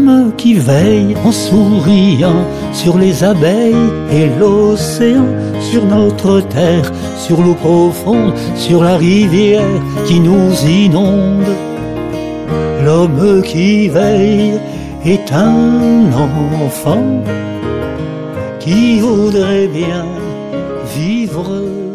L'homme qui veille en souriant sur les abeilles et l'océan, sur notre terre, sur l'eau profonde, sur la rivière qui nous inonde. L'homme qui veille est un enfant qui voudrait bien vivre